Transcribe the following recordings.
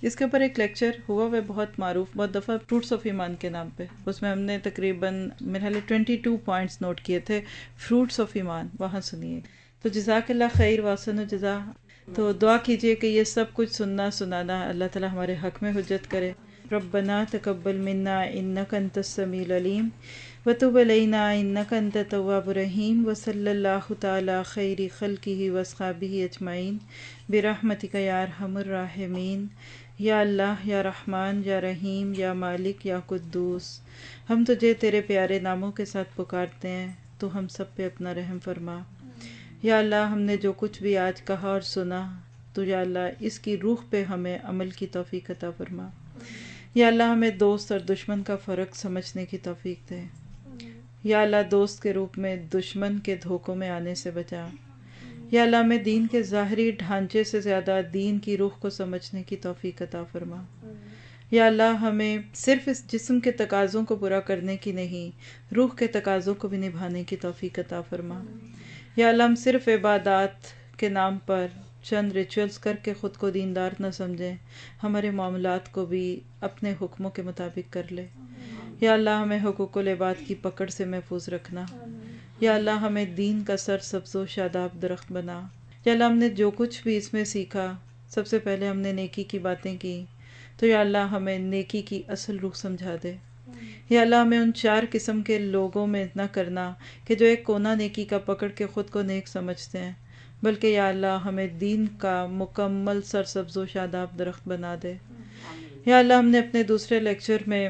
اس کے اوپر ایک لیکچر ہوا وہ بہت معروف، بہت دفعہ، فروٹس آف ایمان کے نام پہ. اس میں ہم نے تقریباً میرے خیال 22 پوائنٹس نوٹ کیے تھے، فروٹس آف ایمان، وہاں سنیے. تو جزاک اللہ خیر واسن جزا. تو دعا کیجئے کہ یہ سب کچھ سننا سنانا اللہ تعالی ہمارے حق میں حجت کرے. ربنا تقبل منا انک انت السمیع العلیم وتب علینا انک انت التواب الرحیم وصلی اللہ تعالی خیر خلقہ واصحابہ اجمعین برحمتک یا ارحم الراحمین. یا اللہ، یا رحمان، یا رحیم، یا مالک، یا قدوس، ہم تجھے تیرے پیارے ناموں کے ساتھ پکارتے ہیں، تو ہم سب پہ اپنا رحم فرما. یا اللہ، ہم نے جو کچھ بھی آج کہا اور سنا، تو یا اللہ اس کی روح پہ ہمیں عمل کی توفیق عطا فرما. یا اللہ ہمیں دوست اور دشمن کا فرق سمجھنے کی توفیق دے. یا اللہ دوست کے روپ میں دشمن کے دھوکوں میں آنے سے بچا. یا اللہ ہمیں دین کے ظاہری ڈھانچے سے زیادہ دین کی روح کو سمجھنے کی توفیق عطا فرما. یا اللہ ہمیں صرف اس جسم کے تقاضوں کو پورا کرنے کی نہیں، روح کے تقاضوں کو بھی نبھانے کی توفیق عطا فرما. یا اللہ ہم صرف عبادات کے نام پر چند ریچولز کر کے خود کو دیندار نہ سمجھیں، ہمارے معاملات کو بھی اپنے حکموں کے مطابق کر لے. یا اللہ ہمیں حقوق العباد کی پکڑ سے محفوظ رکھنا. یا اللہ ہمیں دین کا سر سبز و شاداب درخت بنا. یا اللہ ہم نے جو کچھ بھی اس میں سیکھا، سب سے پہلے ہم نے نیکی کی باتیں کی، تو یا اللہ ہمیں نیکی کی اصل روح سمجھا دے. یا اللہ ہمیں ان 4 قسم کے لوگوں میں نہ کرنا کہ جو ایک کونا نیکی کا پکڑ کے خود کو نیک سمجھتے ہیں، بلکہ یا اللہ ہمیں دین کا مکمل سرسبز و شاداب درخت بنا دے. یا اللہ ہم نے اپنے دوسرے لیکچر میں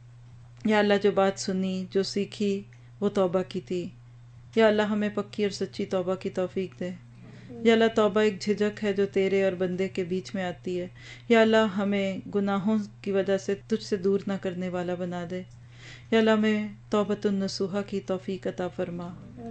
یا اللہ جو بات سنی، جو سیکھی، وہ توبہ کی تھی. یا اللہ ہمیں پکی اور سچی توبہ کی توفیق دے. یا اللہ توبہ ایک جھجک ہے جو تیرے اور بندے کے بیچ میں آتی ہے. یا اللہ ہمیں گناہوں کی وجہ سے تجھ سے دور نہ کرنے والا بنا دے. یا اللہ ہمیں توبۃ النصوحہ کی توفیق عطا فرما.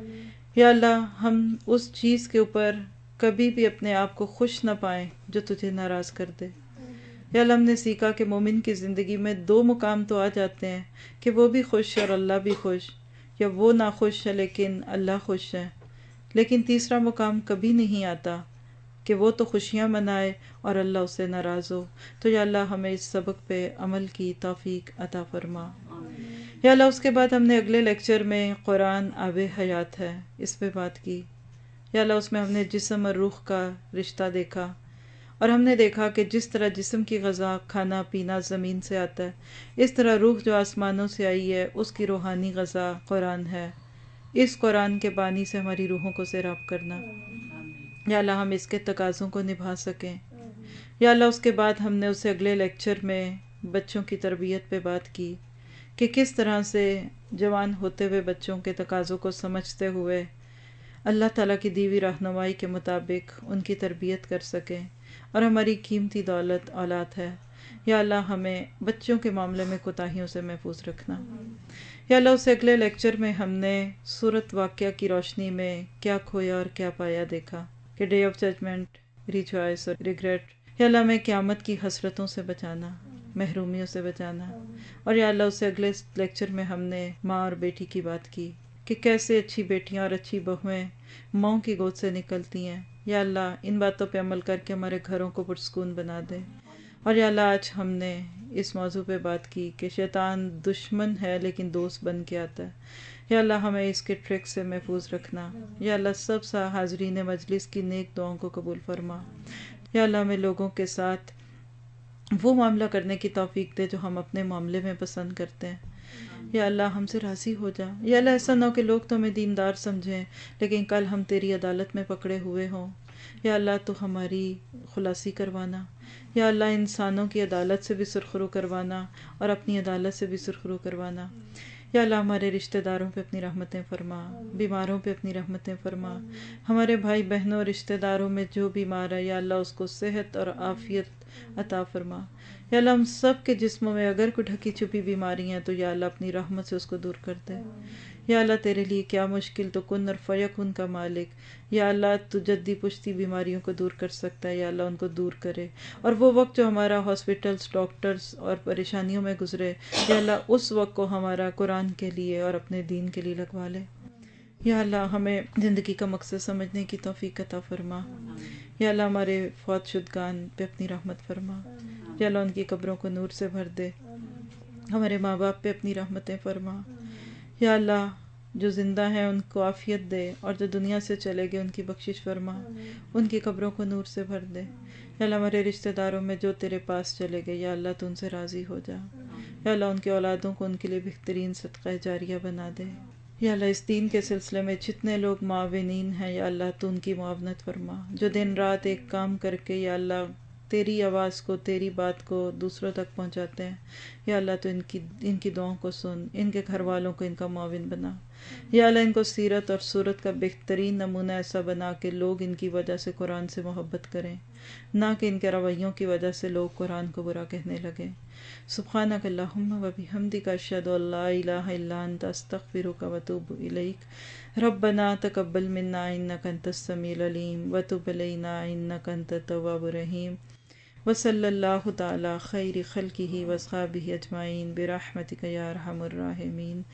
یا اللہ ہم اس چیز کے اوپر کبھی بھی اپنے آپ کو خوش نہ پائیں جو تجھے ناراض کر دے. یا اللہ ہم نے سیکھا کہ مومن کی زندگی میں 2 مقام تو آ جاتے ہیں کہ وہ بھی خوش اور اللہ بھی خوش، یا وہ نہ خوش ہے لیکن اللہ خوش ہے. لیکن تیسرا مقام کبھی نہیں آتا کہ وہ تو خوشیاں منائے اور اللہ اس سے ناراض ہو. تو یا اللہ ہمیں اس سبق پہ عمل کی توفیق عطا فرما. یا اللہ اس کے بعد ہم نے اگلے لیکچر میں قرآن آب حیات ہے، اس پہ بات کی. یا اللہ اس میں ہم نے جسم اور روح کا رشتہ دیکھا، اور ہم نے دیکھا کہ جس طرح جسم کی غذا کھانا پینا زمین سے آتا ہے، اس طرح روح جو آسمانوں سے آئی ہے اس کی روحانی غذا قرآن ہے. اس قرآن کے بانی سے ہماری روحوں کو سیراب کرنا. یا اللہ ہم اس کے تقاضوں کو نبھا سکیں. یا اللہ اس کے بعد ہم نے اسے اگلے لیکچر میں بچوں کی تربیت پہ بات کی کہ کس طرح سے جوان ہوتے ہوئے بچوں کے تقاضوں کو سمجھتے ہوئے اللہ تعالیٰ کی دی ہوئی رہنمائی کے مطابق ان کی تربیت کر سکیں، اور ہماری قیمتی دولت اولاد ہے. یا اللہ ہمیں بچوں کے معاملے میں کوتاہیوں سے محفوظ رکھنا. یا اللہ اس اگلے لیکچر میں ہم نے سورت واقعہ کی روشنی میں کیا کھویا اور کیا پایا دیکھا کہ ڈے آف ججمنٹ، ریجوائس اور ریگریٹ. یا اللہ ہمیں قیامت کی حسرتوں سے بچانا، محرومیوں سے بچانا. اور یا اللہ اس اگلے لیکچر میں ہم نے ماں اور بیٹی کی بات کی کہ کیسے اچھی بیٹیاں اور اچھی بہویں ماں کی گود سے نکلتی ہیں. یا اللہ ان باتوں پہ عمل کر کے ہمارے گھروں کو پرسکون بنا دے. اور یا اللہ آج ہم نے اس موضوع پہ بات کی کہ شیطان دشمن ہے لیکن دوست بن کے آتا ہے. یا اللہ ہمیں اس کے ٹرک سے محفوظ رکھنا. یا اللہ سب سا حاضرین مجلس کی نیک دعاؤں کو قبول فرما. یا اللہ ہمیں لوگوں کے ساتھ وہ معاملہ کرنے کی توفیق دے جو ہم اپنے معاملے میں پسند کرتے ہیں. یا اللہ ہم سے راضی ہو جا. یا اللہ ایسا نہ ہو کہ لوگ تو ہمیں دیندار سمجھیں لیکن کل ہم تیری عدالت میں پکڑے ہوئے ہوں. یا اللہ تو ہماری خلاصی کروانا. یا اللہ انسانوں کی عدالت سے بھی سرخرو کروانا اور اپنی عدالت سے بھی سرخرو کروانا. یا اللہ ہمارے رشتہ داروں پہ اپنی رحمتیں فرما، بیماروں پہ اپنی رحمتیں فرما. ہمارے بھائی بہنوں رشتہ داروں میں جو بیمار ہے یا اللہ اس کو صحت اور عافیت عطا فرما. یا اللہ ہم سب کے جسموں میں اگر کوئی ڈھکی چھپی بیماری ہیں تو یا اللہ اپنی رحمت سے اس کو دور کر دے. یا اللہ تیرے لیے کیا مشکل، تو کن اور فیکن کا مالک. یا اللہ تو جدی پشتی بیماریوں کو دور کر سکتا ہے. یا اللہ ان کو دور کرے، اور وہ وقت جو ہمارا ہاسپٹلز، ڈاکٹرز اور پریشانیوں میں گزرے، یا اللہ اس وقت کو ہمارا قرآن کے لیے اور اپنے دین کے لیے لگوا لے. یا اللہ ہمیں زندگی کا مقصد سمجھنے کی توفیق عطا فرما. یا اللہ ہمارے فوت شدگان پہ اپنی رحمت فرما. یا اللہ ان کی قبروں کو نور سے بھر دے، ہمارے ماں باپ پہ اپنی رحمتیں فرما، یا اللہ جو زندہ ہیں ان کو عافیت دے، اور جو دنیا سے چلے گئے ان کی بخشش فرما، ان کی قبروں کو نور سے بھر دے، یا اللہ ہمارے رشتہ داروں میں جو تیرے پاس چلے گئے یا اللہ تو ان سے راضی ہو جا، یا اللہ ان کی اولادوں کو ان کے لیے بہترین صدقہ جاریہ بنا دے، یا اللہ اس دین کے سلسلے میں جتنے لوگ معاونین ہیں یا اللہ تو ان کی معاونت فرما، جو دن رات ایک کام کر کے یا اللہ تیری آواز کو، تیری بات کو دوسروں تک پہنچاتے ہیں، یا اللہ تو ان کی دعاؤں کو سن، ان کے گھر والوں کو ان کا معاون بنا، یا اللہ ان کو سیرت اور صورت کا بہترین نمونہ ایسا بنا کہ لوگ ان کی وجہ سے قرآن سے محبت کریں، نہ کہ ان کے رویوں کی وجہ سے لوگ قرآن کو برا کہنے لگیں۔ سبحانک اللہم و بحمدک اشہد ان لا الہ الا انت استغفرک و اتوب الیک۔ ربنا تقبل منا انک انت السمیع العلیم وتب علینا انک انت التواب الرحیم، وصلی اللہ تعالی خیر خلقہ واصحابہ اجمعین برحمتک یا ارحم الراحمین۔